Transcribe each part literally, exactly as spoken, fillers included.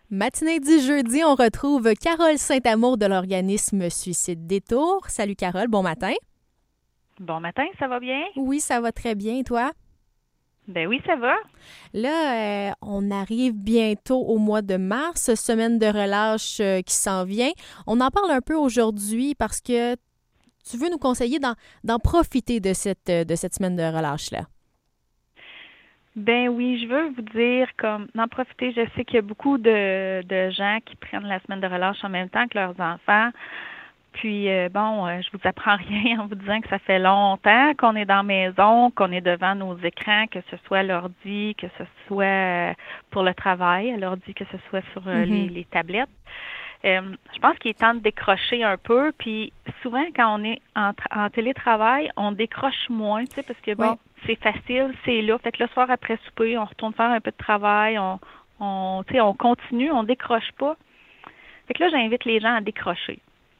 Matinée du jeudi, on retrouve Carole Saint-Amour de l'organisme Suicide Détour. Salut Carole, bon matin. Bon matin, ça va bien? Oui, ça va très bien, et toi? Ben oui, ça va. Là, euh, on arrive bientôt au mois de mars, semaine de relâche euh, qui s'en vient. On en parle un peu aujourd'hui parce que tu veux nous conseiller d'en, d'en profiter de cette, de cette semaine de relâche-là. Ben oui, je veux vous dire, comme, d'en profiter, je sais qu'il y a beaucoup de, de gens qui prennent la semaine de relâche en même temps que leurs enfants. Puis, euh, bon, euh, je vous apprends rien en vous disant que ça fait longtemps qu'on est dans la maison, qu'on est devant nos écrans, que ce soit à l'ordi, que ce soit euh, pour le travail, à l'ordi, que ce soit sur euh, mm-hmm. les, les tablettes. Euh, je pense qu'il est temps de décrocher un peu. Puis, souvent, quand on est en, tra- en télétravail, on décroche moins, tu sais, parce que, bon, oui. c'est facile, c'est là. Fait que le soir après souper, on retourne faire un peu de travail, on, on, tu sais, on continue, on décroche pas. Fait que là, j'invite les gens à décrocher.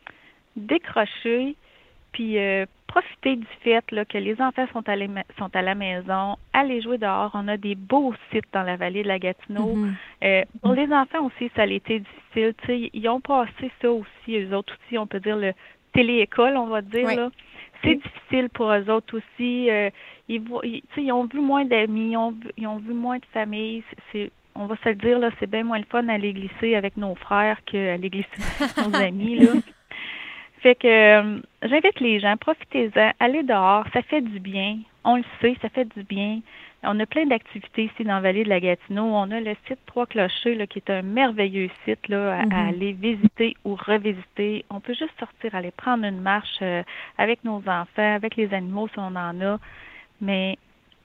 Décrocher, puis euh, profiter du fait là, que les enfants sont à, les, sont à la maison, aller jouer dehors. On a des beaux sites dans la vallée de la Gatineau. Mm-hmm. Euh, pour les enfants aussi, ça a été difficile. T'sais, ils ont passé ça aussi, eux autres aussi, on peut dire le télé-école, on va dire. Oui. Là. C'est oui. difficile pour eux autres aussi. Euh, ils, ils, ils ont vu moins d'amis, ils ont vu, ils ont vu moins de famille. C'est, c'est, on va se le dire, là, c'est bien moins le fun d'aller glisser avec nos frères qu'aller glisser avec nos amis. Là. Fait que euh, j'invite les gens, profitez-en, allez dehors, ça fait du bien. On le sait, ça fait du bien. On a plein d'activités ici dans la vallée de la Gatineau. On a le site Trois Clochers, là, qui est un merveilleux site là, à, mm-hmm. à aller visiter ou revisiter. On peut juste sortir, aller prendre une marche euh, avec nos enfants, avec les animaux si on en a. Mais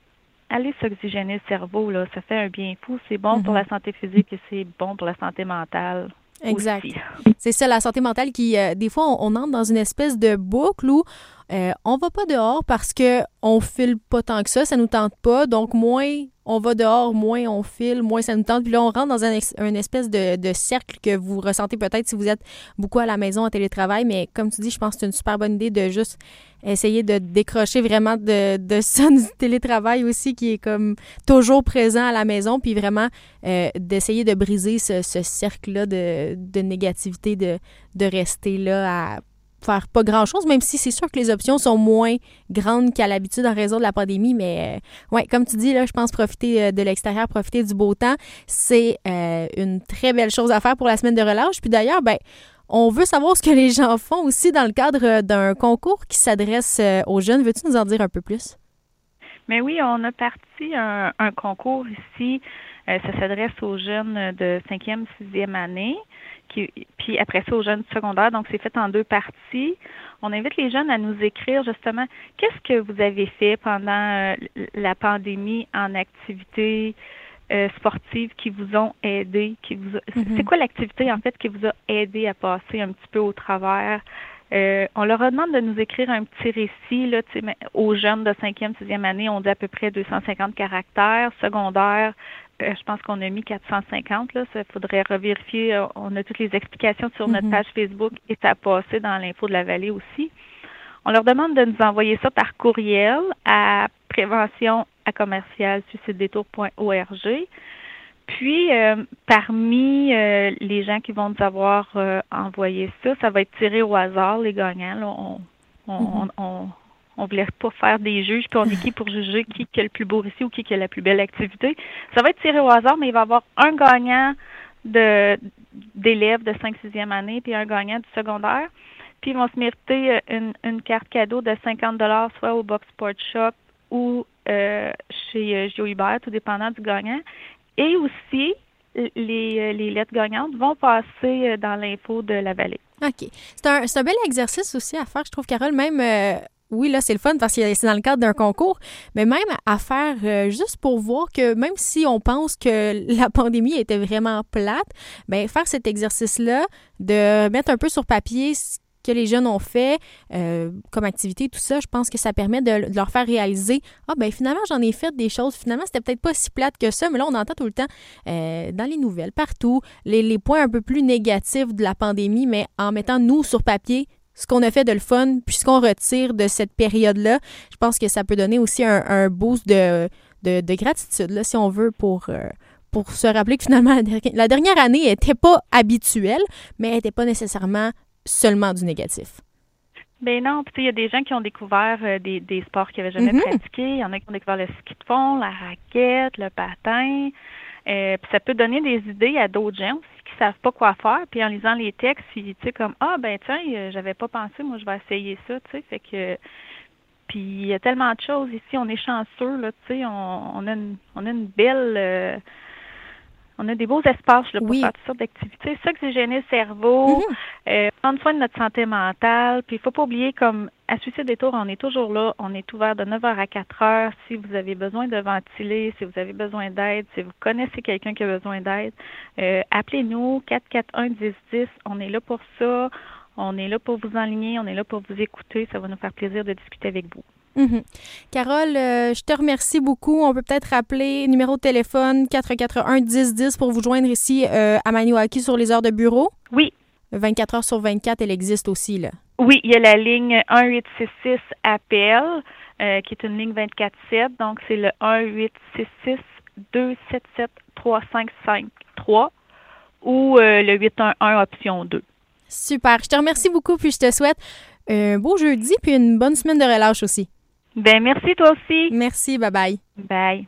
aller s'oxygéner le cerveau, là, ça fait un bien fou. C'est bon mm-hmm. pour la santé physique et c'est bon pour la santé mentale. Exact. Aussi. C'est ça, la santé mentale qui, euh, des fois, on, on entre dans une espèce de boucle où euh, on va pas dehors parce que on file pas tant que ça, ça nous tente pas. Donc, moins on va dehors, moins on file, moins ça nous tente. Puis là, on rentre dans un, ex- un espèce de, de cercle que vous ressentez peut-être si vous êtes beaucoup à la maison en télétravail. Mais comme tu dis, je pense que c'est une super bonne idée de juste essayer de décrocher vraiment de, de ça du télétravail aussi qui est comme toujours présent à la maison. Puis vraiment euh, d'essayer de briser ce, ce cercle-là de, de négativité, de, de rester là à faire pas grand-chose, même si c'est sûr que les options sont moins grandes qu'à l'habitude en raison de la pandémie, mais euh, ouais, comme tu dis, là, je pense profiter de l'extérieur, profiter du beau temps, c'est euh, une très belle chose à faire pour la semaine de relâche. Puis d'ailleurs, ben, on veut savoir ce que les gens font aussi dans le cadre d'un concours qui s'adresse aux jeunes. Veux-tu nous en dire un peu plus? Mais oui, on a parti un, un concours ici, euh, ça s'adresse aux jeunes de cinquième, sixième année. Qui, puis après ça aux jeunes secondaires, donc c'est fait en deux parties. On invite les jeunes à nous écrire justement qu'est-ce que vous avez fait pendant euh, la pandémie en activité euh, sportive qui vous ont aidé, qui vous a, mm-hmm. c'est quoi l'activité en fait qui vous a aidé à passer un petit peu au travers? Euh, on leur demande de nous écrire un petit récit là, aux jeunes de cinquième, sixième année, on dit à peu près deux cent cinquante caractères, secondaire. Euh, je pense qu'on a mis quatre cent cinquante, là. Ça faudrait revérifier. Euh, on a toutes les explications sur notre mm-hmm. page Facebook et ça a passé dans l'info de la vallée aussi. On leur demande de nous envoyer ça par courriel à prévention à commercial suicide détour point org. Puis, euh, parmi euh, les gens qui vont nous avoir euh, envoyé ça, ça va être tiré au hasard, les gagnants. Là. On, on, mm-hmm. on, on On ne voulait pas faire des juges, puis on est qui pour juger qui, qui a le plus beau récit ou qui, qui a la plus belle activité. Ça va être tiré au hasard, mais il va y avoir un gagnant de, d'élèves de cinq sixième année, puis un gagnant du secondaire. Puis ils vont se mériter une, une carte cadeau de cinquante dollars, soit au Box Sport Shop ou euh, chez Gio Hubert, tout dépendant du gagnant. Et aussi, les, les lettres gagnantes vont passer dans l'info de la vallée. OK. C'est un, c'est un bel exercice aussi à faire, je trouve, Carole, même... Euh... Oui, là, c'est le fun parce que c'est dans le cadre d'un concours, mais même à faire euh, juste pour voir que même si on pense que la pandémie était vraiment plate, bien, faire cet exercice-là, de mettre un peu sur papier ce que les jeunes ont fait euh, comme activité, tout ça, je pense que ça permet de, de leur faire réaliser « Ah, ben finalement, j'en ai fait des choses. Finalement, c'était peut-être pas si plate que ça, mais là, on entend tout le temps euh, dans les nouvelles, partout, les, les points un peu plus négatifs de la pandémie, mais en mettant nous sur papier, ce qu'on a fait de le fun, puis ce qu'on retire de cette période-là, je pense que ça peut donner aussi un, un boost de, de, de gratitude, là, si on veut, pour, euh, pour se rappeler que finalement, la, der- la dernière année n'était pas habituelle, mais elle n'était pas nécessairement seulement du négatif. Ben non, puis tu sais, il y a des gens qui ont découvert euh, des, des sports qu'ils n'avaient jamais Mhm. pratiqués. Il y en a qui ont découvert le ski de fond, la raquette, le patin. Euh, puis ça peut donner des idées à d'autres gens aussi qui savent pas quoi faire. Puis en lisant les textes, ils, tu sais, comme ah ben tiens, euh, j'avais pas pensé, moi je vais essayer ça, tu sais. Fait que puis il y a tellement de choses ici, on est chanceux là, tu sais, on, on a une on a une belle euh, on a des beaux espaces là, pour Oui. faire toutes sortes d'activités. Ça, oxygéner le cerveau, Mhm. euh, prendre soin de notre santé mentale. Puis il faut pas oublier, comme à Suicide Détour, on est toujours là. On est ouvert de neuf heures à quatre heures. Si vous avez besoin de ventiler, si vous avez besoin d'aide, si vous connaissez quelqu'un qui a besoin d'aide, euh, appelez-nous quatre quatre un dix dix. On est là pour ça. On est là pour vous enligner. On est là pour vous écouter. Ça va nous faire plaisir de discuter avec vous. Mhm. Carole, euh, je te remercie beaucoup. On peut peut-être rappeler numéro de téléphone quatre quatre un dix dix pour vous joindre ici euh, à Maniwaki sur les heures de bureau. Oui. vingt-quatre heures sur vingt-quatre, elle existe aussi, là. Oui, il y a la ligne un huit six six appel, euh, qui est une ligne vingt-quatre sept. Donc, c'est le un huit six six deux sept sept trois cinq cinq trois ou euh, le huit un un option deux. Super. Je te remercie beaucoup, puis je te souhaite un beau jeudi puis une bonne semaine de relâche aussi. Ben merci toi aussi. Merci. Bye-bye. Bye.